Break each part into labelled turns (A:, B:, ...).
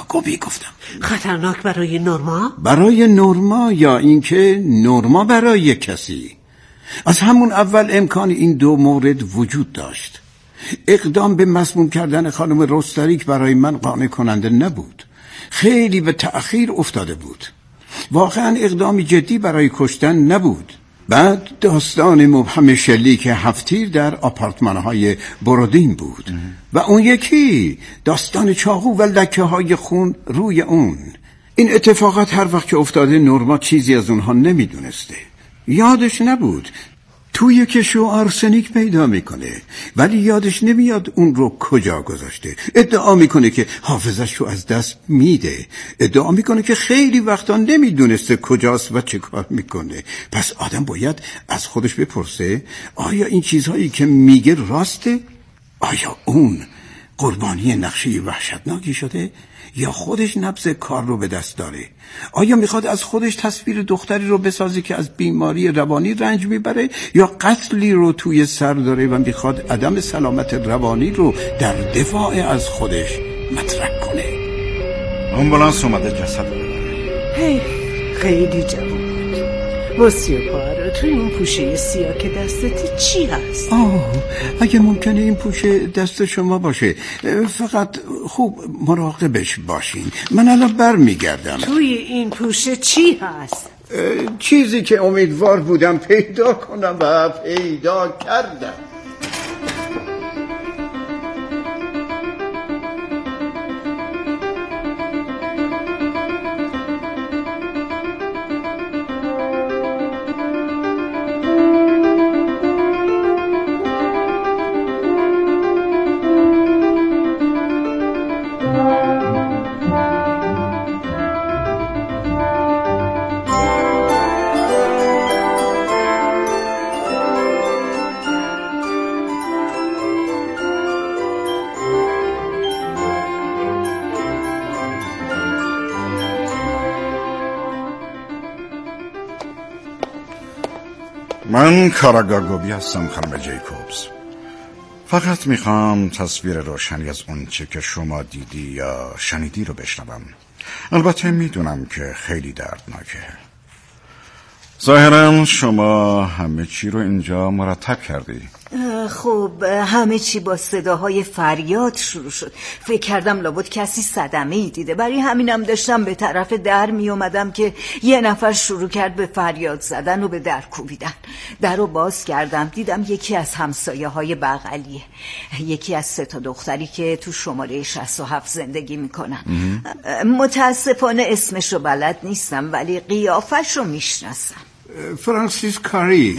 A: یعقوبی گفتم.
B: خطرناک برای نورما؟
A: برای نورما یا اینکه نورما برای کسی؟ از همون اول امکان این دو مورد وجود داشت. اقدام به مسموم کردن خانم روستریک برای من قانع کننده نبود. خیلی به تأخیر افتاده بود. واقعا اقدامی جدی برای کشتن نبود. بعد داستان مبهم شلیک هفتیر در آپارتمان‌های برودین بود و اون یکی داستان چاقو و لکه های خون روی اون. این اتفاقات هر وقت که افتاده نورما چیزی از اونها نمیدونسته. یادش نبود توی کشو آرسنیک پیدا میکنه، ولی یادش نمیاد اون رو کجا گذاشته. ادعا میکنه که حافظش رو از دست میده. ادعا میکنه که خیلی وقتا نمیدونسته کجاست و چه کار میکنه. پس آدم باید از خودش بپرسه آیا این چیزهایی که میگه راسته؟ آیا اون قربانی نقشه وحشتناکی شده یا خودش نبض کار رو به دست داره؟ آیا میخواد از خودش تصویر دختری رو بسازه که از بیماری روانی رنج میبره یا قتلی رو توی سر داره و میخواد عدم سلامت روانی رو در دفاع از خودش مطرح کنه؟
C: آمبولانس اومده جسد رو ببره.
B: خیلی جوان بود. واسه پارو توی اون پوشه سیاه که دستت چی هست؟
A: اگه ممکنه این پوشه دست شما باشه، فقط خوب مراقبش باشین. من الان برمیگردم.
B: توی این پوشه چی هست؟
A: چیزی که امیدوار بودم پیدا کنم و پیدا کردم.
C: من کاراگاگوبی هستم خانم جیکوبز. فقط میخوام تصویر روشنی از اون چه که شما دیدی یا شنیدی رو بشنوم. البته میدونم که خیلی دردناکه. ظاهرا شما همه چی رو اینجا مرتب کردی.
D: خب همه چی با صداهای فریاد شروع شد. فکر کردم لابد کسی صدمه‌ای دیده. برای همینم داشتم به طرف در می اومدم که یه نفر شروع کرد به فریاد زدن و به در کوبیدن. در رو باز کردم، دیدم یکی از همسایه های بغلیه، یکی از 3 تا دختری که تو شماره 67 زندگی میکنن. متاسفانه اسمش رو بلد نیستم ولی قیافش رو میشناسم.
A: فرانسیس کاری.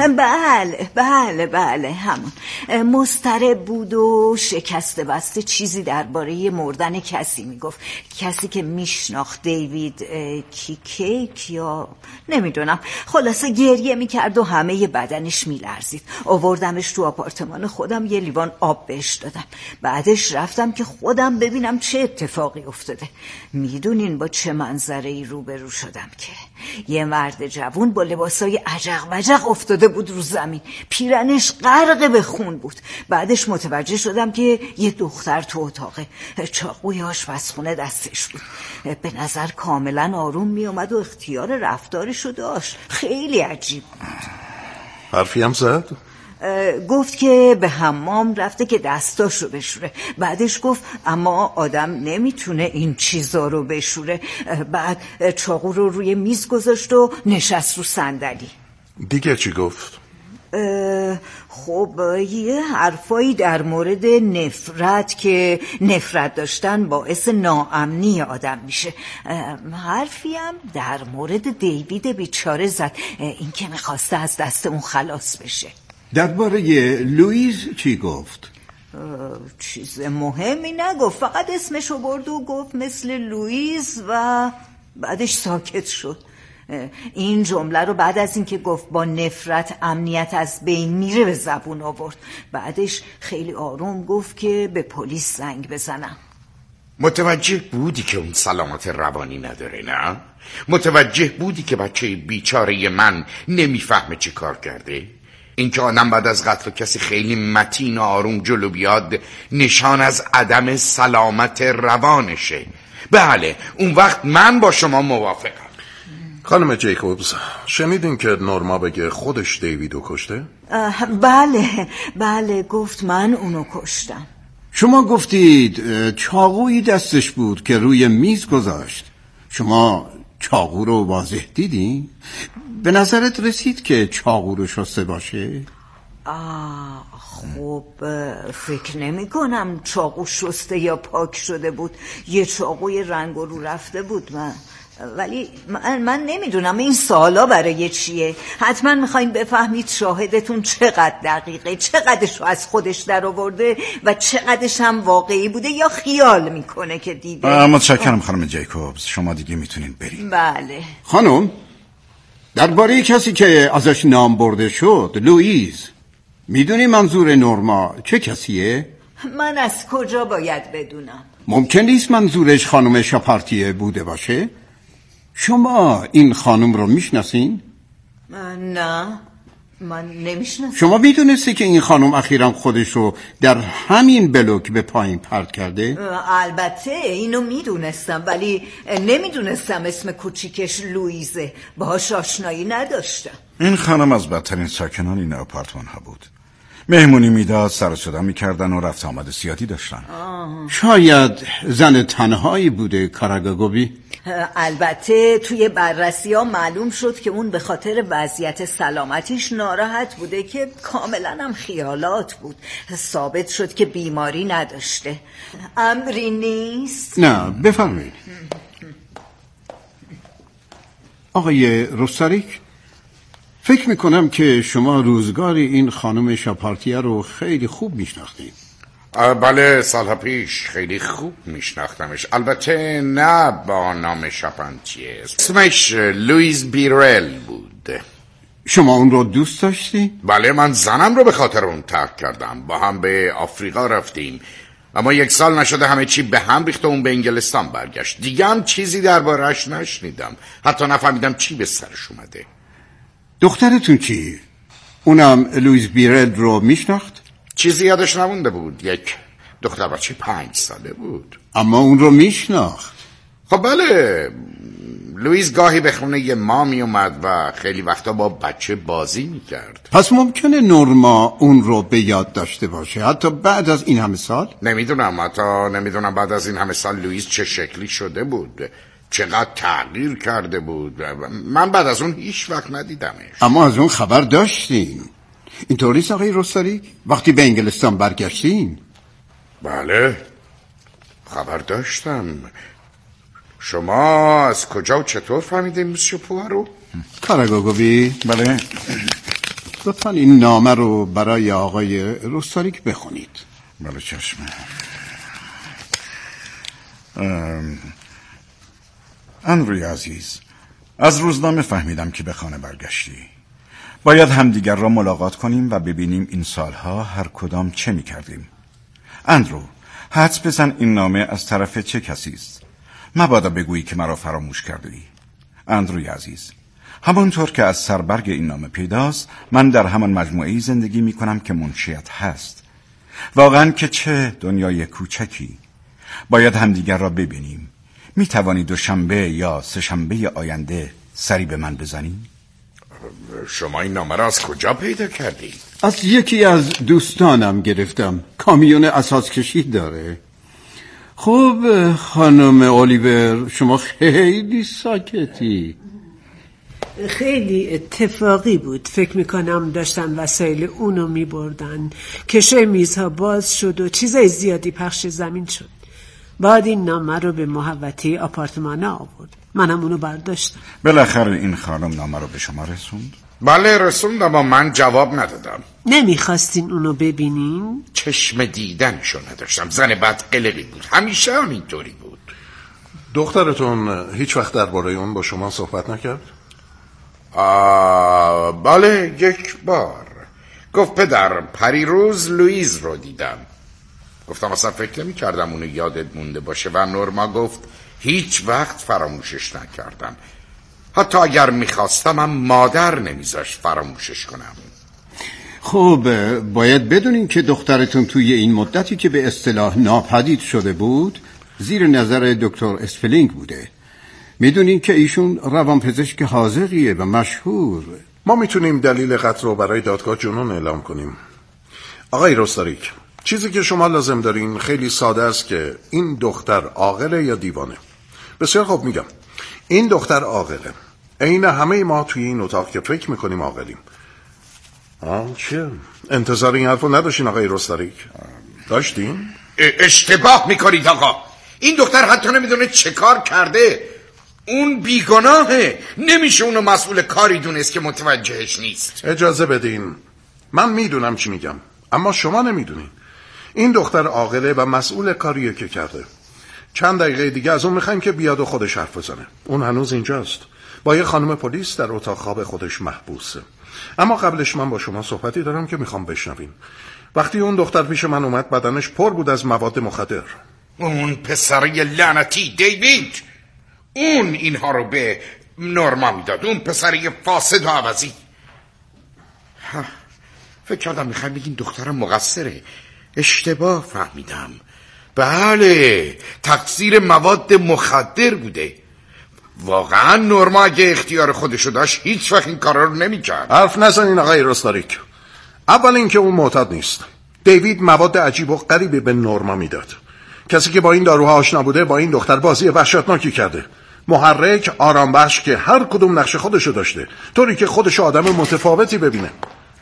D: بله همون. مضطرب بود و شکسته بسته چیزی درباره مردن کسی میگفت، کسی که میشناخت، دیوید کیک یا نمیدونم. خلاصه گریه میکرد و همه بدنش میلرزید. آوردمش تو آپارتمان خودم، یه لیوان آب بهش دادم. بعدش رفتم که خودم ببینم چه اتفاقی افتاده. میدونین با چه منظره‌ای روبرو شدم که یه مرد جوون با لباسای عجق وجق افتاده بود رو زمین، پیرنش غرق به خون بود. بعدش متوجه شدم که یه دختر تو اتاقه، چاقوی آشپزخونه دستش بود. به نظر کاملا آروم می اومد و اختیار رفتارشو داشت. خیلی عجیب بود.
E: حرفی هم زد؟
D: گفت که به حمام رفته که دستاشو بشوره. بعدش گفت اما آدم نمیتونه این چیزا رو بشوره. بعد چاقو رو روی میز گذاشت و نشست رو صندلی.
E: دیگه چی گفت؟
D: خب یه حرفایی در مورد نفرت، که نفرت داشتن باعث ناامنی آدم میشه. حرفی هم در مورد دیوید بیچاره زد، این که میخواسته از دست اون خلاص بشه.
A: درباره لوئیس چی گفت؟
D: چیز مهمی نگفت، فقط اسمشو برد و گفت مثل لوئیس و بعدش ساکت شد. این جمله رو بعد از اینکه گفت با نفرت امنیت از بین میره به زبون آورد. بعدش خیلی آروم گفت که به پلیس زنگ بزنم.
F: متوجه بودی که اون سلامت روانی نداره، نه؟ متوجه بودی که بچه بیچاره من نمیفهمه چی کار کرده؟ این که آدم بعد از قتل کسی خیلی متین و آروم جلو بیاد نشان از عدم سلامت روانشه. بله، اون وقت من با شما موافقم.
E: خانم جیکوبز، شنیدین که نورما بگه خودش دیویدو کشته؟
D: بله گفت من اونو کشتم.
A: شما گفتید چاقویی دستش بود که روی میز گذاشت. شما چاقو رو واضح دیدی؟ به نظرت رسید که چاقو رو شسته باشه؟
D: خب فکر نمی کنم چاقو شسته یا پاک شده بود. یه چاقوی رنگ رو رفته بود. ولی من نمیدونم این سوالا برای چیه. حتما میخواین بفهمید شاهدتون چقدر دقیقه، چقدرش رو از خودش در آورده و چقدرش هم واقعی بوده یا خیال میکنه که دیده.
C: متشکرم خانم جیکوبز، شما دیگه میتونین برین.
D: بله
A: خانم، درباره کسی که ازش نام برده شد، لوئیز، میدونی منظور نورما چه کسیه؟
D: من از کجا باید بدونم؟
A: ممکن نیست منظورش خانم شاپارتیه بوده باشه؟ شما این خانم رو میشناسین؟
D: نه، من نمیشناسم.
A: شما میدونستی که این خانم اخیراً خودش رو در همین بلوک به پایین پرت کرده؟
D: البته اینو میدونستم، ولی نمیدونستم اسم کوچیکش لوئیزه. باهاش آشنایی نداشتم.
C: این خانم از بدترین ساکنان این آپارتمان ها بود. مهمونی میداد، سر و صدا میکردن و رفت آمد زیادی داشتن.
A: شاید زن تنهایی بوده کاراگاگوبی.
D: البته توی بررسی ها معلوم شد که اون به خاطر وضعیت سلامتیش ناراحت بوده که کاملا هم خیالات بود. ثابت شد که بیماری نداشته. امری نیست؟
A: نه، بفرمایید. آقای روستاریک، فکر میکنم که شما روزگار این خانم شاپارتیه رو خیلی خوب میشناختید.
F: بله، سالها پیش خیلی خوب میشناختمش. البته نه با نام شاپارتیه. اسمش لوئیز بیرل بود.
A: شما اون رو دوست داشتی؟
F: بله، من زنم رو به خاطر اون ترک کردم. با هم به آفریقا رفتیم، اما 1 سال نشده همه چی به هم ریخت و اون به انگلستان برگشت. دیگه هم چیزی درباره‌اش نشنیدم، حتی نفهمیدم چی به سرش اومده.
A: دخترتون چی؟ اونم لوئیز بیرل رو میشناخت؟
F: چیزی یادش نمونده بود. یک دختر بچه 5 ساله بود.
A: اما اون رو میشناخت.
F: خب بله، لوئیز گاهی به خونه ما می اومد و خیلی وقتا با بچه بازی میکرد.
A: پس ممکنه نورما اون رو به یاد داشته باشه حتی بعد از این همه سال؟
F: نمیدونم بعد از این همه سال لوئیز چه شکلی شده بود، چقدر تغییر کرده بود. من بعد از اون هیچ وقت ندیدمش.
A: اما از اون خبر داشتین؟ اینطوریست آقای روستاریک؟ وقتی به انگلستان برگشتین؟
F: بله، خبر داشتم. شما از کجا و چطور فهمیدین مسیو پوارو؟
A: کاراگاگوبی؟
C: بله.
A: لطفاً این نامه رو برای آقای روستاریک بخونید.
C: بله چشمه. اندروی عزیز، از روزنامه فهمیدم که به خانه برگشتی. باید همدیگر را ملاقات کنیم و ببینیم این سالها هر کدام چه می کردیم. اندرو، حدس بزن این نامه از طرف چه کسی است؟ مبادا بگویی که مرا فراموش کرده ای. اندروی عزیز، همانطور که از سربرگ این نامه پیداست، من در همان مجموعه‌ای زندگی می کنم که منشیت هست. واقعا که چه دنیای کوچکی. باید همدیگر را ببینیم. می توانی 2 شنبه یا 3 شنبه آینده سری به من بزنی؟
F: شما این نامه را از کجا پیدا کردی؟
A: از یکی از دوستانم گرفتم. کامیون اساس کشی داره. خب خانم اولیور، شما خیلی ساکتی.
B: خیلی اتفاقی بود. فکر میکنم داشتن وسایل اونو میبردن. کشه میزها باز شد و چیزای زیادی پخش زمین شد. بعد این نامه رو به محوطه آپارتمان آورد. منم اونو برداشتم.
C: بالاخره این خانم نامه رو به شما رسوند؟
F: بله رسوند، اما من جواب ندادم.
B: نمیخواستین اونو ببینین؟
F: چشم دیدنشو نداشتم. زن بد قلقی بود، همیشه همینطوری بود.
E: دخترتون هیچ وقت درباره اون با شما صحبت نکرد؟
F: بله 1 بار. گفت پدر پریروز لوئیز رو دیدم. گفتم اصلا فکر نمی کردم اونو یادت مونده باشه و نورما گفت هیچ وقت فراموشش نکردم. حتی اگر میخواستم هم مادر نمیذاشت فراموشش کنم.
A: خب باید بدونین که دخترتون توی این مدتی که به اصطلاح ناپدید شده بود زیر نظر دکتر اسپلینگ بوده. میدونین که ایشون روانپزشک حاذقیه و مشهور.
E: ما میتونیم دلیل قتل رو برای دادگاه جنون اعلام کنیم. آقای رستاریک، چیزی که شما لازم دارین خیلی ساده است که این دختر عاقله یا دیوانه. بسیار خوب، میگم این دختر عاقله. عین همه ما توی این اتاق که فکر میکنیم عاقلیم. چیه؟ انتظار این حرفو نداشتین آقای رستاریک؟ داشتین؟
F: اشتباه میکنید آقا. این دختر حتی نمیدونه چه کار کرده. اون بیگناهه. نمیشه اونو مسئول کاری دونست که متوجهش نیست.
E: اجازه بدین، من میدونم چی میگم، اما شما نمیدونین. این دختر عاقله و مسئول کاریه که کرده. چند دقیقه دیگه از اون میخوایم که بیاد و خودش حرف بزنه. اون هنوز اینجاست با یه خانم پلیس در اتاق خواب خودش محبوسه. اما قبلش من با شما صحبتی دارم که میخوام بشنوین. وقتی اون دختر پیش من اومد بدنش پر بود از مواد مخدر.
F: اون پسری لعنتی دیوید، اون اینها رو به نورما میداد. اون پسری فاسد و عوضی. فکر کردم میخوای بگین دخترم مقصره. اشتباه فهمیدم. بله، تقصیر مواد مخدر بوده. واقعا نورما اگه اختیار خودشو داشت هیچ وقت این کارا رو نمی‌کرد.
E: حرف نزنین آقای رستاریک. اول اینکه اون معتاد نیست. دیوید مواد عجیب و غریبی به نورما میداد. کسی که با این داروها آشنا بوده با این دختر بازی وحشتناکی کرده. محرک، آرامبخش که هر کدوم نقش خودشو داشته، طوری که خودشو آدم متفاوتی ببینه.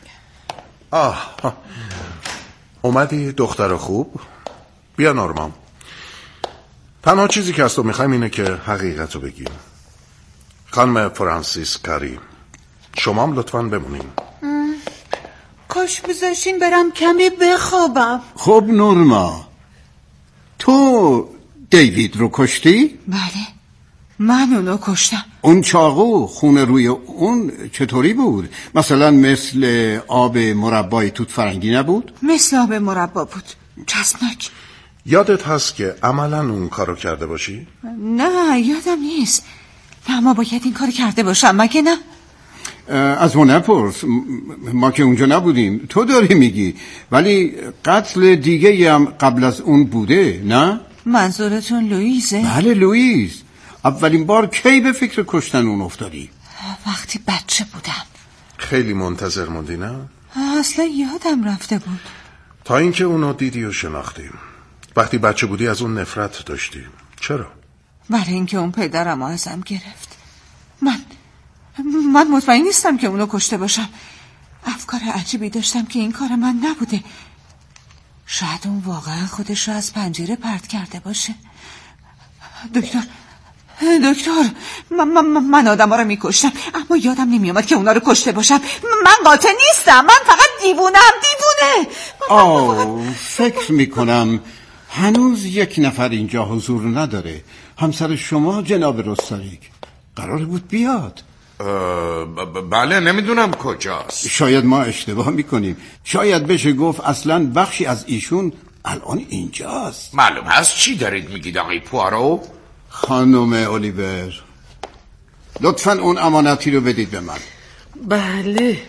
E: اومدی دختر خوب؟ بیا نورما. تنها چیزی که از تو میخوایم اینه که حقیقت رو بگیم. خانم فرانسیس کاری، شما هم لطفاً بمونین.
G: کاش بذاشین برم کمی بخوابم.
A: خب نورما، تو دیوید رو کشتی؟
G: بله، من اونو کشتم.
A: اون چاقو خون روی اون چطوری بود؟ مثلا مثل آب مربای توت فرنگی نبود؟
G: مثل آب مربا بود، چسبناک.
E: یادت هست که عملاً اون کارو کرده باشی؟
G: نه یادم نیست. اما باید این کار کرده باشم، مگه نه؟
A: از ما نپرس، ما که اونجا نبودیم. تو داری میگی، ولی قتل دیگه هم قبل از اون بوده، نه؟
G: منظورتون لوئیزه؟
A: بله لوئیز. اولین بار کی به فکر کشتن اون افتادی؟
G: وقتی بچه بودم.
E: خیلی منتظر موندی نه؟
G: اصلا یادم رفته بود.
E: تا اینکه اونو دیدی و شناختیم. وقتی بچه بودی از اون نفرت داشتی. چرا؟
G: برای اینکه اون پدرم ازم گرفت. من مطمئن نیستم که اونو کشته باشم. افکار عجیبی داشتم که این کار من نبوده. شاید اون واقعا خودش رو از پنجره پرت کرده باشه. دکتر من آدم ها رو میکشتم، اما یادم نمیامد که اونا رو کشته باشم. من قاتل نیستم، من فقط دیوونه.
A: فکر میکنم هنوز یک نفر اینجا حضور نداره. همسر شما جناب رستاریک قرار بود بیاد.
F: بله، نمیدونم کجاست.
A: شاید ما اشتباه میکنیم. شاید بشه گفت اصلا بخشی از ایشون الان اینجاست.
F: معلوم هست چی دارید میگید آقای پوارو؟
A: خانم اولیور، لطفاً اون امانتی رو بدید به من.
B: بله،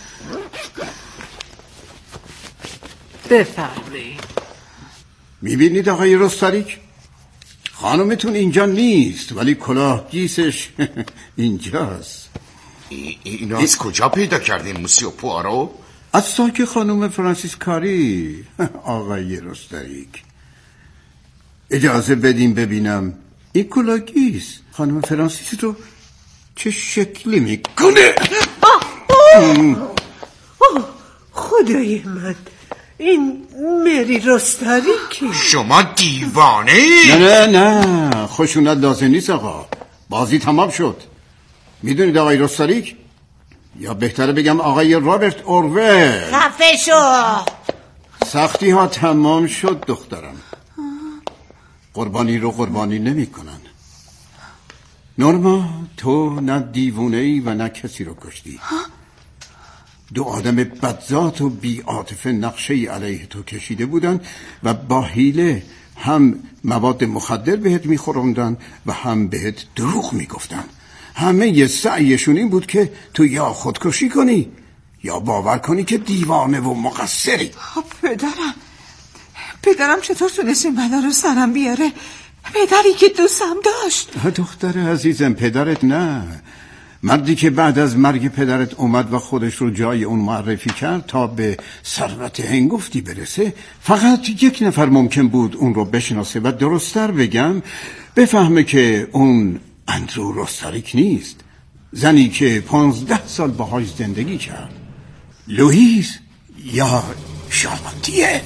B: بفرمایید.
A: میبینید آقای رستاریک، خانمتون اینجا نیست ولی کلاه گیسش اینجاست.
F: اینو از کجا پیدا کردین موسیو پوارو؟
A: از ساک خانم فرانسیس کاری. آقای رستاریک، اجازه بدیم ببینم این کلاه گیس خانم فرانسیس رو چه شکلی میکنه.
B: خدای من، این مری رستاریکی.
F: شما دیوانه ای؟
A: نه خشونت لازم نیست آقا. بازی تمام شد. میدونید آقای رستاریک، یا بهتره بگم آقای رابرت اورول،
D: خفه شو.
A: سختی ها تمام شد دخترم. قربانی رو قربانی نمی کنن. نورما، تو نه دیوونه ای و نه کسی رو کشتی. دو آدم بدذات و بی عاطفه نقشه علیه تو کشیده بودن و با حیله هم مواد مخدر بهت میخوروندن و هم بهت دروغ میگفتن. همه سعیشون این بود که تو یا خودکشی کنی یا باور کنی که دیوانه و مقصری.
G: پدرم چطور تونست این بلا رو سرم بیاره؟ پدری که دوستم داشت.
A: دختر عزیزم، پدرت نه، مردی که بعد از مرگ پدرت اومد و خودش رو جای اون معرفی کرد تا به ثروت هنگفتی برسه. فقط یک نفر ممکن بود اون رو بشناسه و درست‌تر بگم بفهمه که اون اندرو روستاریک نیست، زنی که 15 سال باهاش زندگی کرد. لوئیس یا شارلوتیه.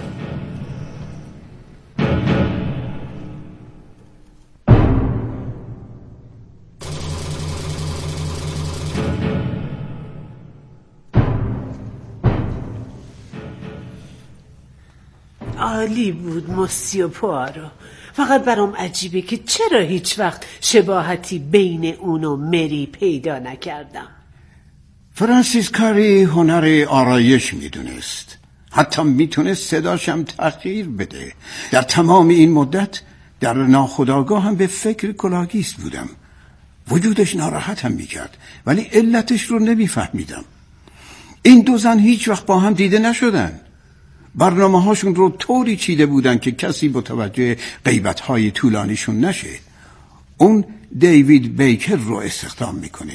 B: عالی بود مسیو پوارو. فقط برام عجیبه که چرا هیچ وقت شباهتی بین اون و مری پیدا نکردم.
A: فرانسیس کاری هنر آرایش میدونست، حتی میتونست صداشم تغییر بده. در تمام این مدت در ناخودآگاه هم به فکر کلاگیست بودم. وجودش ناراحتم میکرد ولی علتش رو نمیفهمیدم. این دو زن هیچ وقت با هم دیده نشدن. برنامه هاشون رو طوری چیده بودن که کسی متوجه غیبت‌های طولانیشون نشه. اون دیوید بیکر رو استخدام میکنه.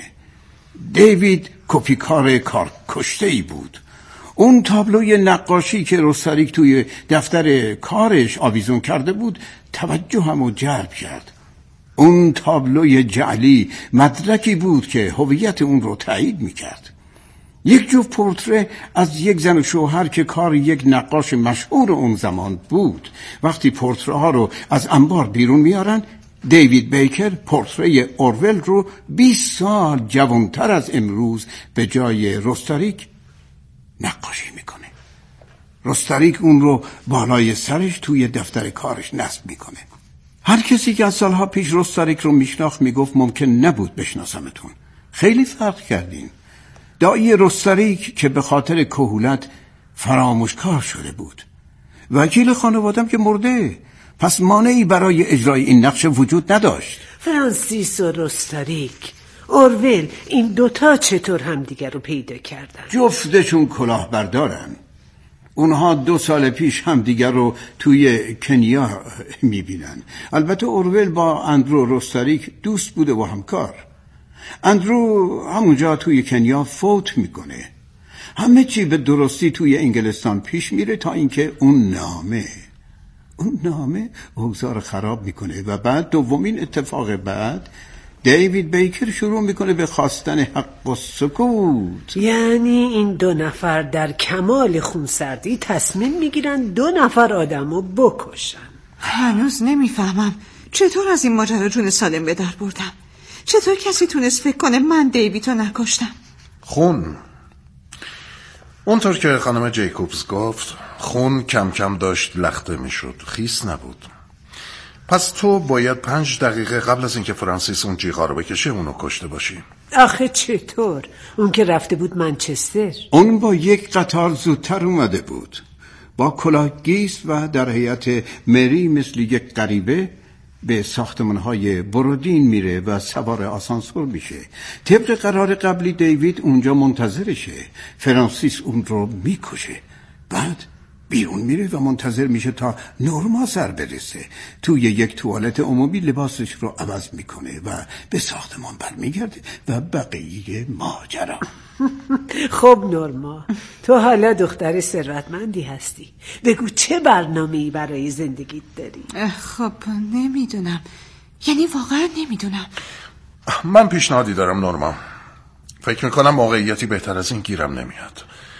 A: دیوید کپیکار کار کشته‌ای بود. اون تابلوی نقاشی که روستاریک توی دفتر کارش آویزون کرده بود توجهمو جلب کرد. اون تابلوی جعلی مدرکی بود که هویت اون رو تایید میکرد. یک جفت پورتره از یک زن و شوهر که کار یک نقاش مشهور اون زمان بود. وقتی پورتره ها رو از انبار بیرون میارن، دیوید بیکر پورتره اورول رو 20 سال جوانتر از امروز به جای روستاریک نقاشی میکنه. روستاریک اون رو بالای سرش توی دفتر کارش نصب میکنه. هر کسی که از سالها پیش روستاریک رو میشناخت میگفت ممکن نبود بشناسمتون، خیلی فرق کردین. دایی روستاریک که به خاطر کهولت فراموشکار شده بود. وکیل خانوادم که مرده، پس مانعی برای اجرای این نقش وجود نداشت.
B: فرانسیس و روستاریک، اورول، این دوتا چطور همدیگر رو پیدا کردن؟
A: جفتشون کلاهبردارن. اونها 2 سال پیش همدیگر رو توی کنیا میبینن. البته اورول با اندرو روستاریک دوست بوده و همکار. اندرو همونجا توی کنیا فوت میکنه. همه چی به درستی توی انگلستان پیش میره تا اینکه اون نامه اوضاع خراب میکنه و بعد دومین اتفاق بعد دیوید بیکر شروع میکنه به خواستن حق و سکوت.
B: یعنی این 2 نفر در کمال خونسردی تصمیم میگیرن 2 نفر آدمو بکشن.
G: هنوز نمیفهمم چطور از این ماجرا جون سالم به در بردم. چطور کسی تونست فکر کنه من دیویدو نکشتم؟
E: خون. اونطور که خانم جیکوبز گفت، خون کم کم داشت لخته میشد، خیس نبود. پس تو باید 5 دقیقه قبل از اینکه فرانسیس اون جیغا رو بکشه اونو کشته باشی.
B: آخه چطور؟ اون که رفته بود منچستر.
A: اون با یک قطار زودتر اومده بود، با کلاهگیست و در هیئت مری مثل یک غریبه به ساختمان‌های برودین میره و سوار آسانسور میشه. طبق قرار قبلی دیوید اونجا منتظرشه. فرانسیس اون رو میکشه. بعد بیرون میره و منتظر میشه تا نورما سر برسه. توی یک توالت عمومی لباسش رو عوض میکنه و به ساختمان برمیگرده و بقیه ماجرا.
B: خب نورما، تو حالا دختر ثروتمندی هستی. بگو چه برنامه‌ای برای زندگیت داری؟
G: خب نمیدونم، یعنی واقعا نمیدونم.
E: من پیشنهادی دارم نورما. فکر میکنم موقعیتی بهتر از این گیرم نمیاد.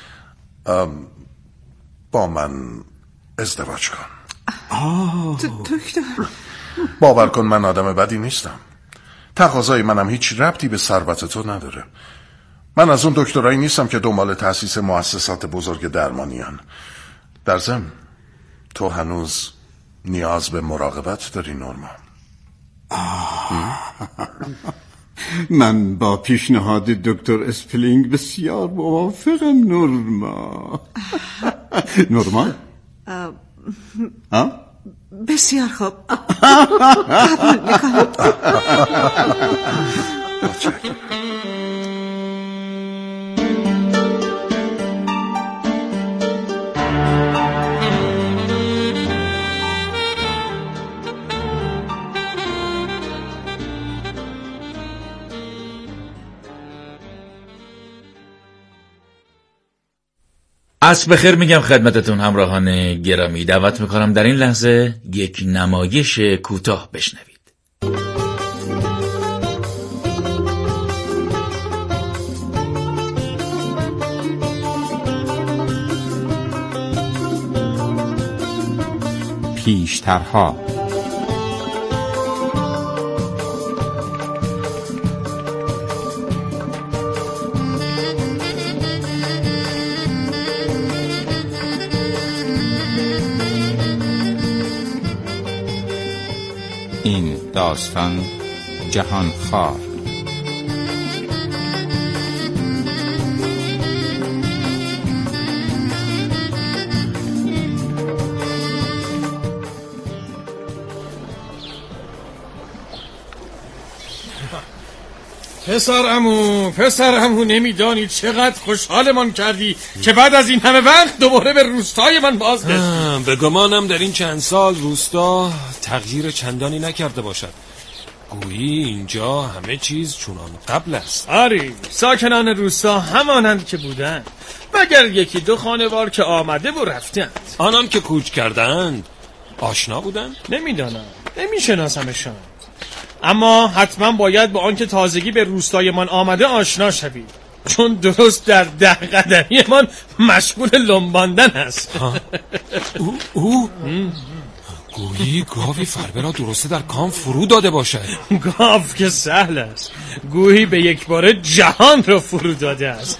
E: با من ازدواج کن.
G: دکتر،
E: باور کن من آدم بدی نیستم. تقاضای منم هیچ ربطی به ثروت تو نداره. من از اون دکترایی نیستم که دنبال تأسیس مؤسسات بزرگ درمانیان. در ضمن تو هنوز نیاز به مراقبت داری نورما.
A: من با پیشنهاد دکتر اسپلینگ بسیار موافقم نورما. نورما؟
G: بسیار خوب، قبول میکنم.
H: عصر بخیر میگم خدمتتون همراهان گرامی. دعوت میکنم در این لحظه یک نمایش کوتاه بشنوید.
I: پیشترها. این داستان جهانخوار.
J: پسرعمو نمیدانی چقدر خوشحالمان کردی که بعد از این همه وقت دوباره به روستای من بازگشت.
K: به گمانم در این چند سال روستا تغییر چندانی نکرده باشد. گویی اینجا همه چیز چونان قبل است.
J: آری، ساکنان روستا همانند که بودند، مگر یکی دو خانوار که آمده و رفتند.
K: آنان که کوچ کردند آشنا بودند؟
J: نمیدانم، نمیشناسمشان، اما حتما باید با آنکه تازگی به روستای من آمده آشنا شوید، چون درست در 10 قدمی من مشغول لنباندن است.
K: او گویی گاوی فربه را درسته در کام فرو داده باشد.
J: گاو که سهل است، گویی به یک باره جهان را فرو داده است.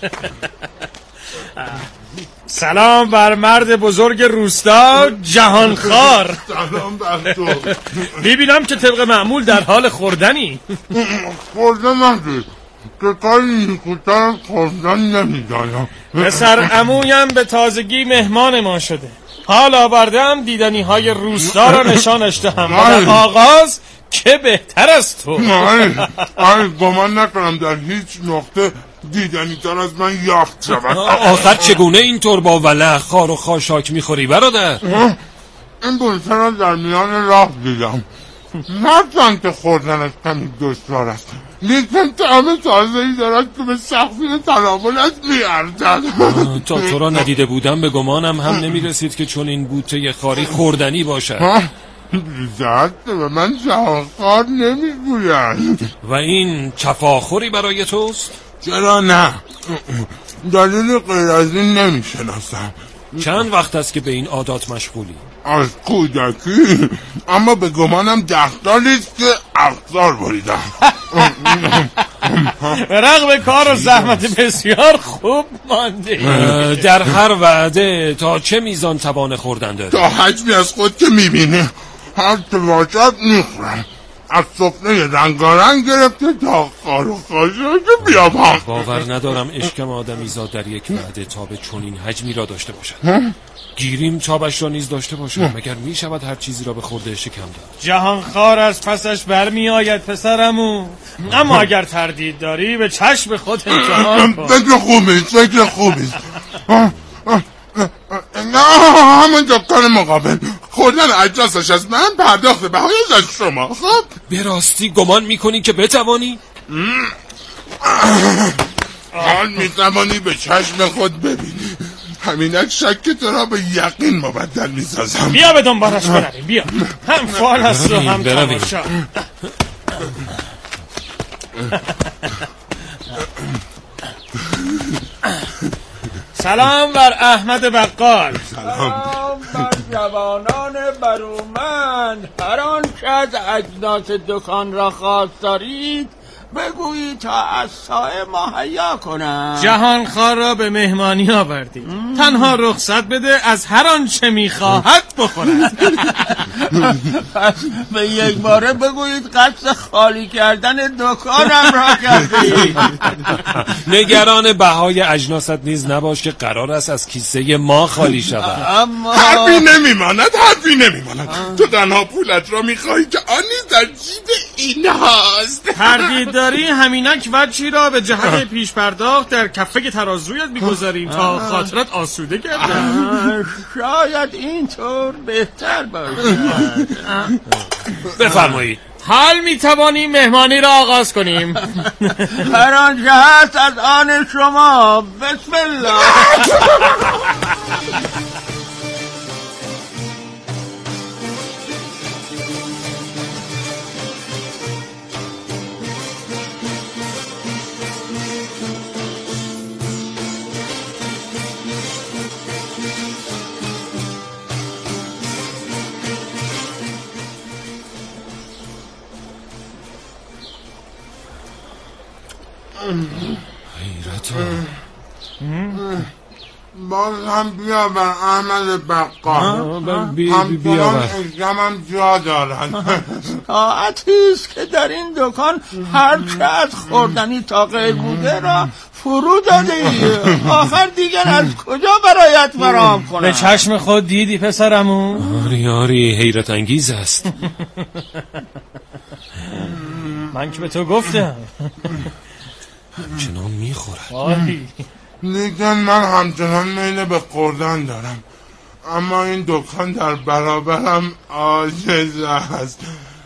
J: سلام بر مرد بزرگ روستا، جهانخوار.
L: سلام بر تو.
J: میبینم که طبق معمول در حال خوردنی.
L: خوردن نده که کاری نیکوتر از خوردن نمیدانم.
J: پسر عمویم به تازگی مهمان ما شده. حال آوردم دیدنی های روستا را نشانش دهم و در آغاز که بهتر از تو.
L: گمان نکنم در هیچ نقطه دیدنی تر از من یافت شود.
K: آخر چگونه اینطور با ولع خار و خاشاک میخوری برادر؟
L: این بلوسه را در میان راه دیدم. هرچند که خوردنش کمی دشوار است، لیکن طعم تازه‌ای دارد که به سقفین تناولت میارزد.
K: تا تو را ندیده بودم به گمانم هم نمیرسید که چون این بوته خاری خوردنی باشد.
L: زد به من جهانخوار نمیگویند.
K: و این چفاخوری برای توست؟
L: چرا نه، دلیل غیر از این نمیشناسم.
K: چند وقت است که به این عادات مشغولی؟
L: از کودکی، اما به گمانم 10 سالیست که افزار بریدم.
J: به رغم کار و زحمت بسیار خوب ماندی.
K: در هر وعده تا چه میزان توان خوردن داری؟
L: تا حجمی از خود که میبینه، هر چه باشد میخورم، از سفره رنگارنگ گرفته تا خار و خاشاک بیابم.
K: باور ندارم اشکم آدمیزاد در یک وعده تا به چنین حجمی را داشته باشد. گیریم تابش را نیز داشته باشد. مگر می شود هر چیزی را به خورده شکم داد؟
J: جهانخوار از پسش برمی آید پسرمو، اما اگر تردید داری به چشم خود امتحان کن.
L: فکر خوبیست. نه، همون دکان مقابل خوردن اجناسش از من، پرداخت بهایش از شما. خب
K: به راستی گمان میکنی که بتوانی؟
L: حال میتوانی به چشم خود ببینی. همینک شک تو را به یقین مبدل میسازم.
J: بیا به دنبالش برویم، بیا. هم فال است و هم تماشا. سلام بر احمد بقال.
M: سلام بر جوانان برومند. هر آنچه از اجناس دکان را خواست دارید بگویید تا از سایه مهیا کنم.
J: جهانخوار را به مهمانی آوردید، تنها رخصت بده از هر آنچه میخواهد بخورد.
M: پس به یک باره بگویید قصد خالی کردن دکانم را کردید.
K: نگران بهای اجناست نیز نباش که قرار است از کیسه ما خالی شود.
M: اما
L: حرفی نمیماند. تو تنها پولت را میخواهی که آن نیز در جیب اینهاست.
J: تردید داری همینک وجهی را به جهت پیش پرداخت در کفه ترازویت میگذاریم تا خاطرت آسوده گردد.
M: شاید اینطور بهتر باشد.
K: بفرمایید.
J: حال میتوانیم مهمانی را آغاز کنیم.
M: هر آنچه هست از آن شما. بسم الله.
L: باز هم بیاور احمد بقال. همچنان اجرمم جا دارن.
M: ساعتیست که در این دکان هرچه از خوردنی تا غیر بوده را فرو داده ای. آخر دیگر از کجا برایت فراهم کنم؟
J: به چشم خود دیدی پسرمون؟
K: آری حیرت انگیز است.
J: من که به تو گفتم
K: همچنان میخورد.
J: آری
L: لیکن من همچنان میل به خوردن دارم، اما این دکان در برابرم عاجز است.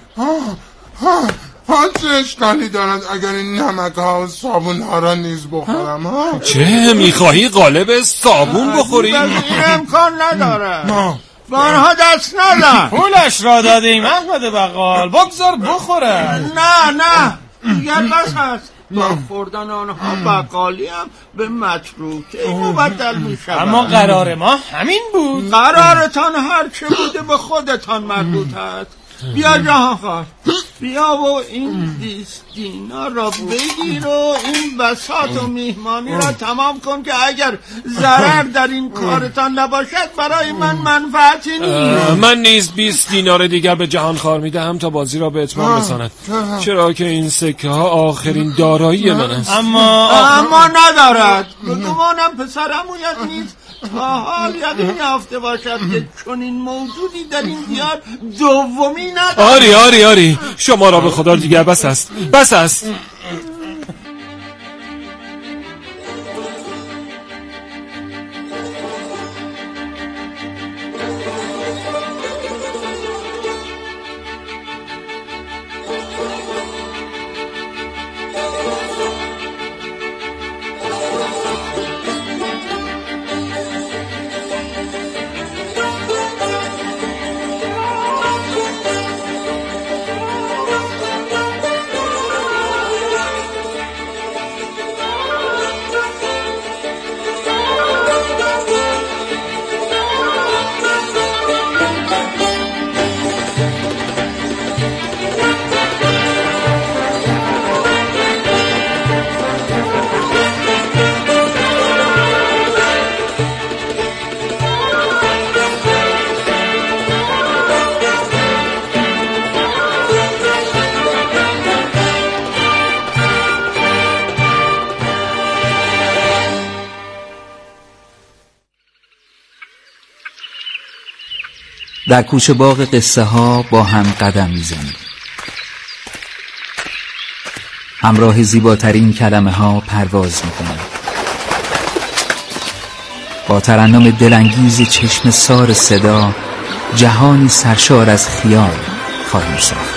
L: چه اشکالی دارد اگر این نمک ها و صابون ها را نیز بخورم؟
K: چه میخواهی قالب صابون بخوری؟
M: این امکان نداره. بارها دست نزن.
J: پولش را دادیم احمد بقال، بگذار بخوره.
M: نه دیگر بس هست. با خوردن آنها بقالی هم به متروکه مبدل می شود.
J: اما قرار ما همین بود.
M: قرارتان هرچه بوده به خودتان مربوط است. بیا جهانخوار، بیا و این 20 دینار را بگیر و این بساط و میهمانی را تمام کن که اگر ضرر در این کارتان نباشد برای من منفعتی نیست.
K: من نیز 20 دینار دیگر به جهانخوار میدهم تا بازی را به اتمام رساند، چرا که این سکه ها آخرین دارایی من است.
M: اما ندارد. به گمانم پسرعمویت نیز تا حال یقین یافته باشد که چون این موجودی در این دیار دومی ندارد.
K: آری شما را به خدا دیگر بس است.
N: در کوچه باغ قصه ها با هم قدم میزنیم. همراه زیباترین کلمه ها پرواز میکنیم. با ترنم دلانگیز چشم سار صدا جهانی سرشار از خیال خواهیم ساخت.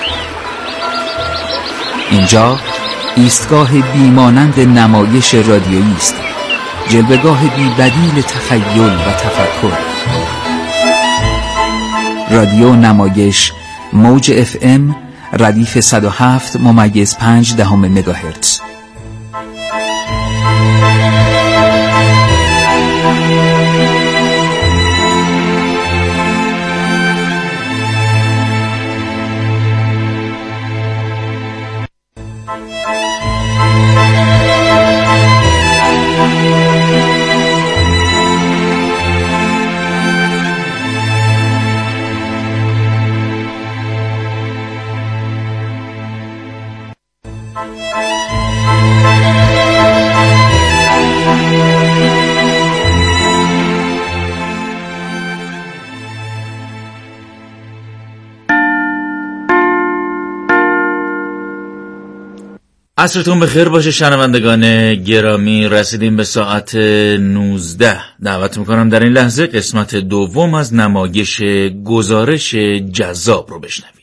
N: اینجا ایستگاه بیمانند نمایش رادیویی است، جلوه‌گاه بی‌بدیل تخیل و تفکر. رادیو نمایش موج FM ردیف 107.5 مگاهرتز.
H: عصرتون بخیر باشه شنوندگان گرامی. رسیدیم به ساعت 19. دعوت میکنم در این لحظه قسمت دوم از نمایش گزارش جذاب رو بشنوید.